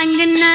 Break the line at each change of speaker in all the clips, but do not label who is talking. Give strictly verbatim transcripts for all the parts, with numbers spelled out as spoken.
अंगना।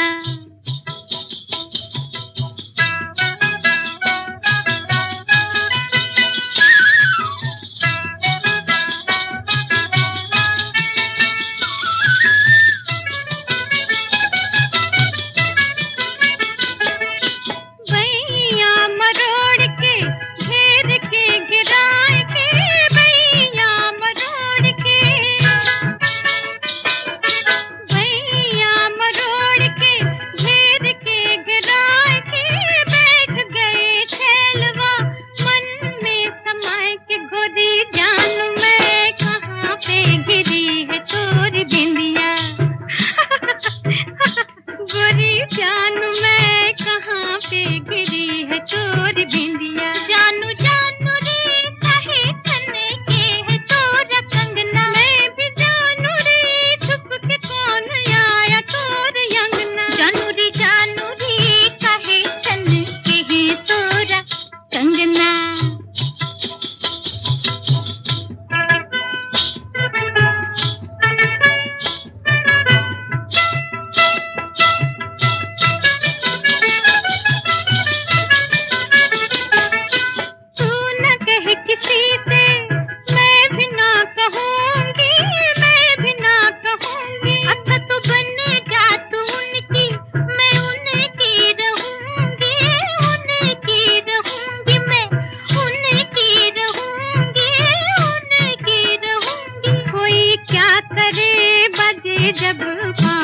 जानू मैं कहाँ पे गिरी है चोरी बिंदिया। जानू जानू रे काहे तने के है तोरा कंगना। मैं भी जानू रे छुप के कौन आया तोर अंगना। जानू रे जानू रे काहे तने के है तोरा कंगना। जब